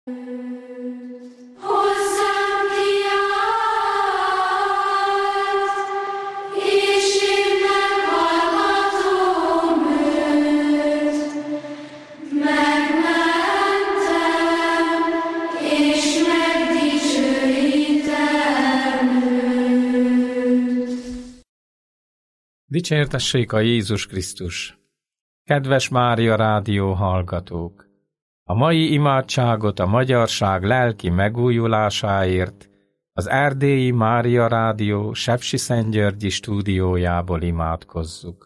Dicsértessék a Jézus Krisztus! Kedves Mária Rádió hallgatók! A mai imádságot a magyarság lelki megújulásáért az Erdélyi Mária Rádió Sepsiszentgyörgyi stúdiójából imádkozzuk.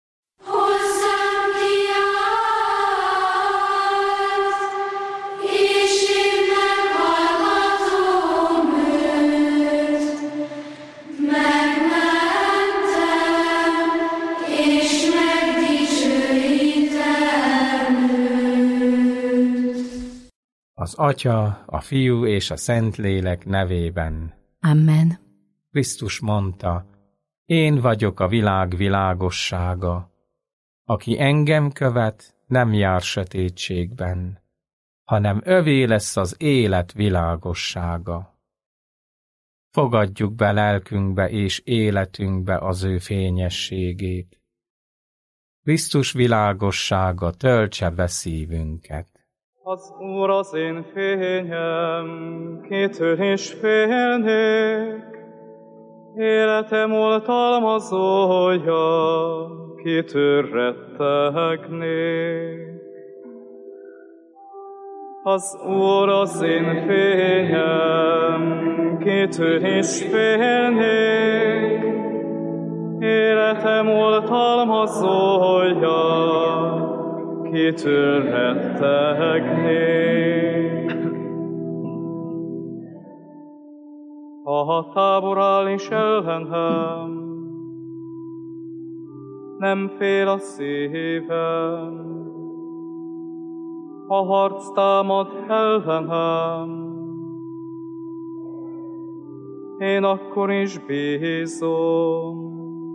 Az Atya, a Fiú és a Szentlélek nevében. Amen. Krisztus mondta, én vagyok a világ világossága. Aki engem követ, nem jár sötétségben, hanem övé lesz az élet világossága. Fogadjuk be lelkünkbe és életünkbe az ő fényességét. Krisztus világossága töltse be szívünket. Az Úr az én fényem, kitől is félnék, életem oltalmazója, kitől rettegnék. Az Úr az én fényem, kitől is félnék, életem oltalmazója, kitől rettegnék. Ha tábor áll is ellenem, nem fél a szívem. Ha harc támad ellenem, én akkor is bízom.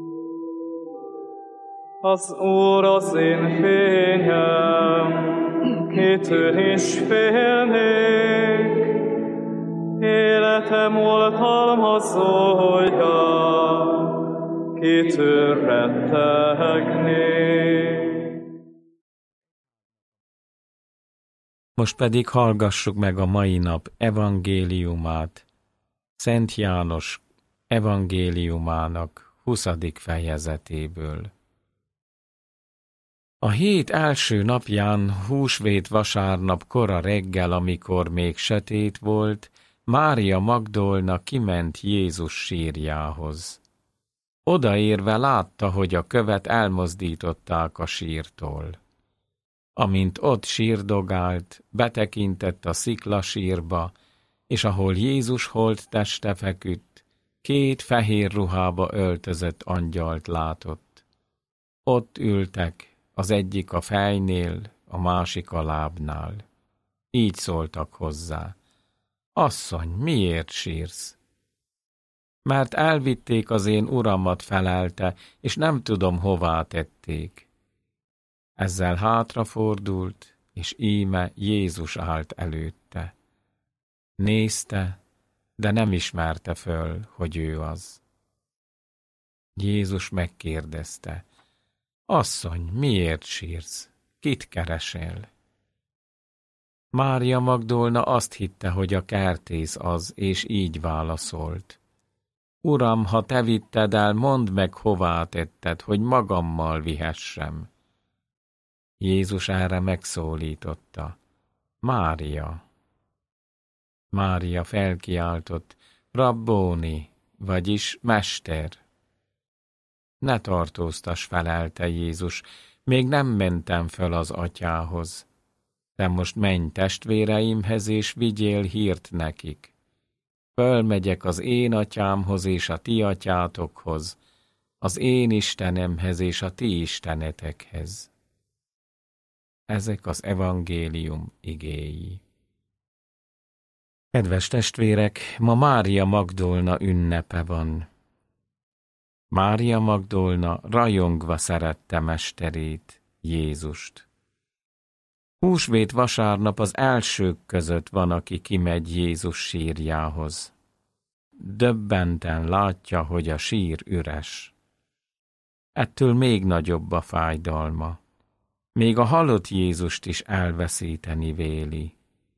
Az Úr az én fényem, kitől is félnék, életem oltalmazója, kitől rettegnék. Most pedig hallgassuk meg a mai nap evangéliumát, Szent János evangéliumának 20. fejezetéből. A hét első napján, húsvét vasárnap kora reggel, amikor még sötét volt, Mária Magdolna kiment Jézus sírjához. Odaérve látta, hogy a követ elmozdították a sírtól. Amint ott sírdogált, betekintett a sziklasírba, és ahol Jézus holtteste feküdt, 2 fehér ruhába öltözött angyalt látott. Ott ültek, az egyik a fejnél, a másik a lábnál. Így szóltak hozzá: Asszony, miért sírsz? Mert elvitték az én uramat, felelte, és nem tudom, hová tették. Ezzel hátrafordult, és íme Jézus állt előtte. Nézte, de nem ismerte föl, hogy ő az. Jézus megkérdezte: Asszony, miért sírsz? Kit keresel? Mária Magdolna azt hitte, hogy a kertész az, és így válaszolt: Uram, ha te vitted el, mondd meg, hová tetted, hogy magammal vihessem. Jézus erre megszólította: Mária. Mária felkiáltott: Rabbóni, vagyis mester. Ne tartóztass, felelte Jézus, még nem mentem föl az atyához. De most menj testvéreimhez, és vigyél hírt nekik. Fölmegyek az én atyámhoz és a ti atyátokhoz, az én Istenemhez és a ti istenetekhez. Ezek az evangélium igéi. Kedves testvérek, ma Mária Magdolna ünnepe van. Mária Magdolna rajongva szerette mesterét, Jézust. Húsvét vasárnap az elsők között van, aki kimegy Jézus sírjához. Döbbenten látja, hogy a sír üres. Ettől még nagyobb a fájdalma. Még a halott Jézust is elveszíteni véli.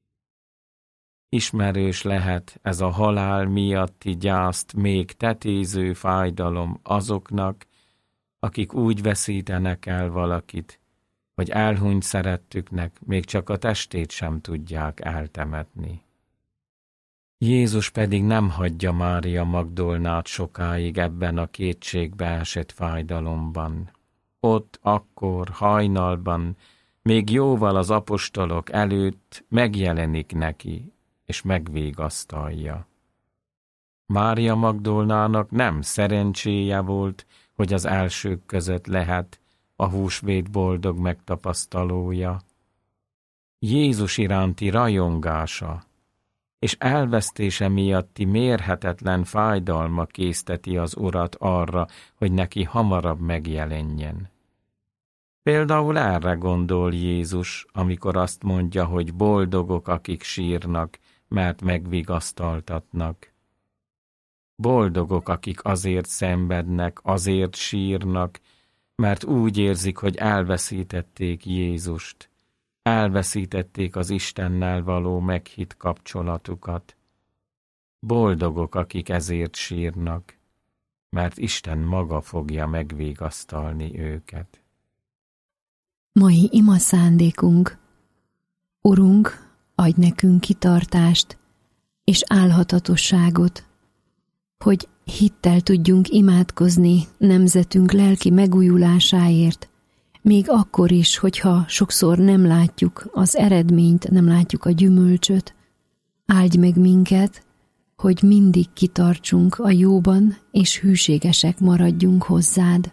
Ismerős lehet ez a halál miatti gyászt még tetéző fájdalom azoknak, akik úgy veszítenek el valakit, hogy elhunyt szerettüknek még csak a testét sem tudják eltemetni. Jézus pedig nem hagyja Mária Magdolnát sokáig ebben a kétségbe esett fájdalomban. Ott akkor, hajnalban, még jóval az apostolok előtt megjelenik neki, és megvégasztalja. Mária Magdolnának nem szerencséje volt, hogy az elsők között lehet a húsvét boldog megtapasztalója. Jézus iránti rajongása és elvesztése miatti mérhetetlen fájdalma készteti az Urat arra, hogy neki hamarabb megjelenjen. Például erre gondol Jézus, amikor azt mondja, hogy boldogok, akik sírnak, mert megvigasztaltatnak. Boldogok, akik azért szenvednek, azért sírnak, mert úgy érzik, hogy elveszítették Jézust, elveszítették az Istennel való meghitt kapcsolatukat. Boldogok, akik ezért sírnak, mert Isten maga fogja megvigasztalni őket. Mai ima szándékunk: Urunk, adj nekünk kitartást és álhatatosságot, hogy hittel tudjunk imádkozni nemzetünk lelki megújulásáért, még akkor is, hogyha sokszor nem látjuk az eredményt, nem látjuk a gyümölcsöt. Áldj meg minket, hogy mindig kitartsunk a jóban, és hűségesek maradjunk hozzád.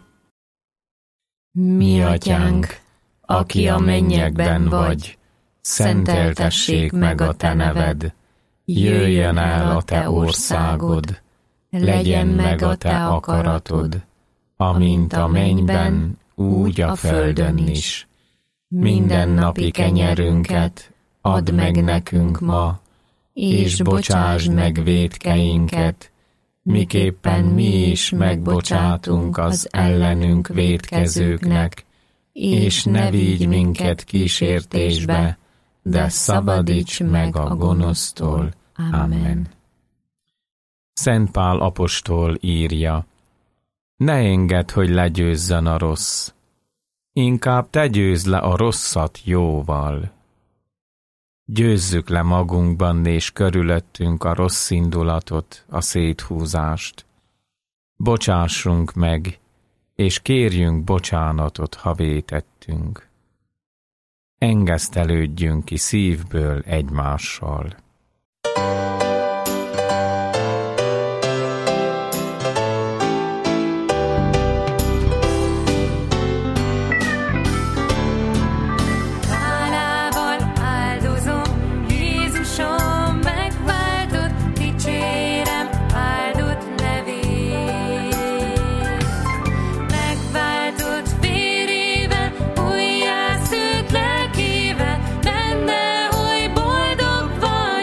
Mi atyánk, aki a mennyekben vagy, szenteltessék meg a te neved, jöjjön el a te országod, legyen meg a te akaratod, amint a mennyben, úgy a földön is. Mindennapi kenyerünket add meg nekünk ma, és bocsásd meg vétkeinket, miképpen mi is megbocsátunk az ellenünk vétkezőknek, és ne vigy minket kísértésbe, de szabadíts meg a gonosztól. Amen. Szent Pál apostol írja: ne engedd, hogy legyőzzön a rossz, inkább te győzd le a rosszat jóval. Győzzük le magunkban és körülöttünk a rossz indulatot, a széthúzást. Bocsássunk meg, és kérjünk bocsánatot, ha vétettünk. Engesztelődjünk ki szívből egymással. Benne oly boldog vagy.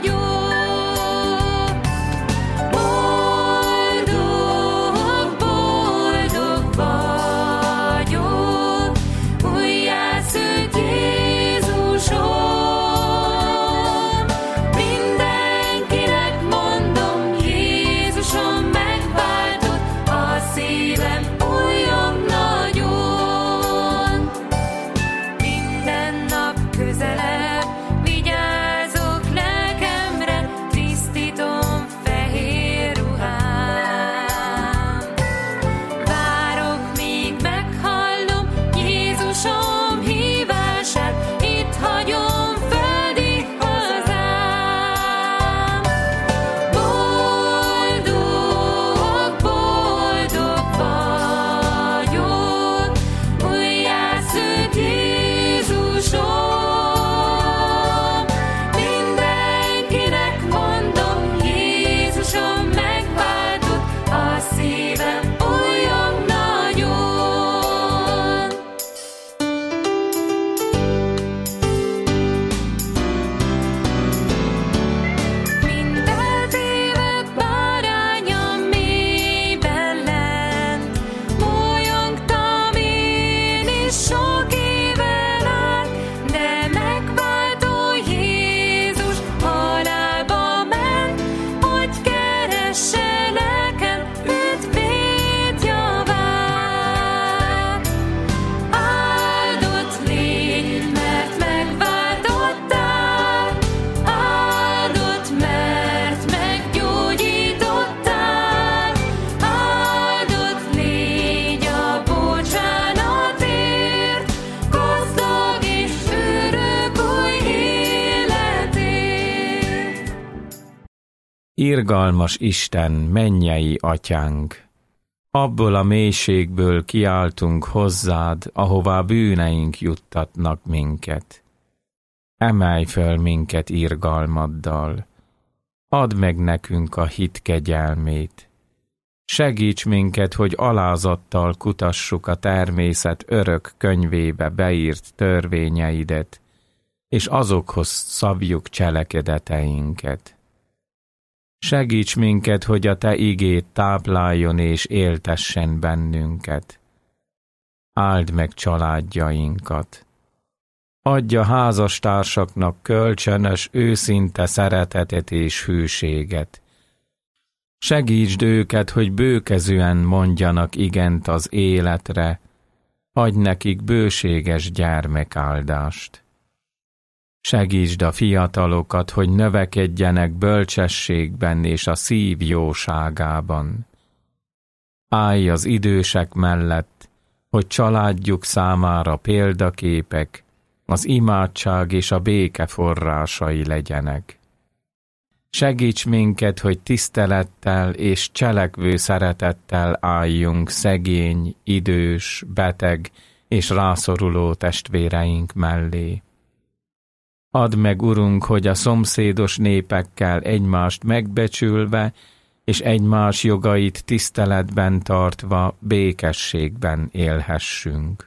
Irgalmas Isten, mennyei atyánk, abból a mélységből kiáltunk hozzád, ahová bűneink juttatnak minket. Emelj föl minket irgalmaddal, add meg nekünk a hit kegyelmét. Segíts minket, hogy alázattal kutassuk a természet örök könyvébe beírt törvényeidet, és azokhoz szabjuk cselekedeteinket. Segíts minket, hogy a te igéd tápláljon és éltessen bennünket. Áld meg családjainkat. Adj a házastársaknak kölcsönös, őszinte szeretetet és hűséget. Segítsd őket, hogy bőkezűen mondjanak igent az életre, adj nekik bőséges gyermekáldást. Segítsd a fiatalokat, hogy növekedjenek bölcsességben és a szív jóságában. Állj az idősek mellett, hogy családjuk számára példaképek, az imádság és a béke forrásai legyenek. Segíts minket, hogy tisztelettel és cselekvő szeretettel álljunk szegény, idős, beteg és rászoruló testvéreink mellé. Add meg, Urunk, hogy a szomszédos népekkel egymást megbecsülve és egymás jogait tiszteletben tartva békességben élhessünk.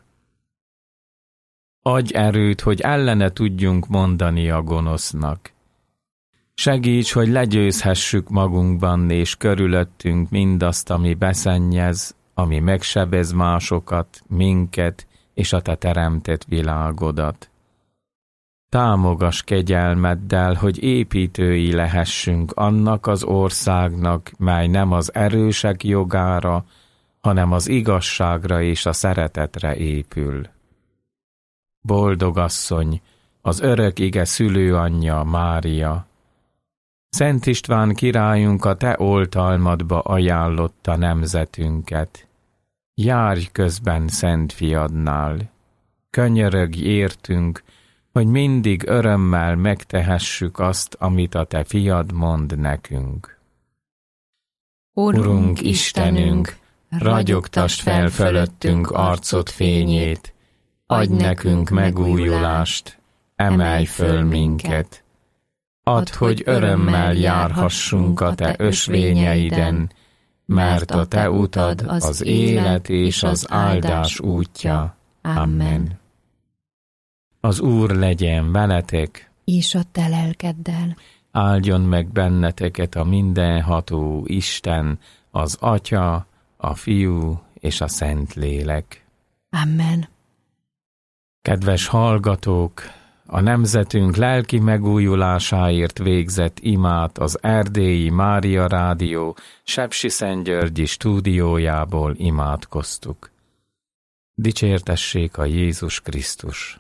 Adj erőt, hogy ellene tudjunk mondani a gonosznak. Segíts, hogy legyőzhessük magunkban és körülöttünk mindazt, ami beszennyez, ami megsebez másokat, minket és a te teremtett világodat. Támogass kegyelmeddel, hogy építői lehessünk annak az országnak, mely nem az erősek jogára, hanem az igazságra és a szeretetre épül. Boldog asszony, az örök ige szülőanyja Mária, Szent István királyunk a te oltalmadba ajánlotta nemzetünket. Járj közben Szent Fiadnál, könyörögj értünk, hogy mindig örömmel megtehessük azt, amit a te fiad mond nekünk. Urunk Istenünk, ragyogtasd fel fölöttünk arcod fényét, adj nekünk megújulást, emelj föl minket. Add, hogy örömmel járhassunk a te ösvényeiden, mert a te utad az élet és az áldás útja. Amen. Az Úr legyen veletek, És a te lelkeddel. áldjon meg benneteket a mindenható Isten, az Atya, a Fiú és a Szentlélek. Amen. Kedves hallgatók, a nemzetünk lelki megújulásáért végzett imát az Erdélyi Mária Rádió Sepsiszentgyörgyi stúdiójából imádkoztuk. Dicsértessék a Jézus Krisztus!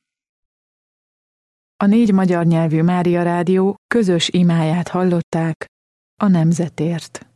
A 4 magyar nyelvű Mária Rádió közös imáját hallották a nemzetért.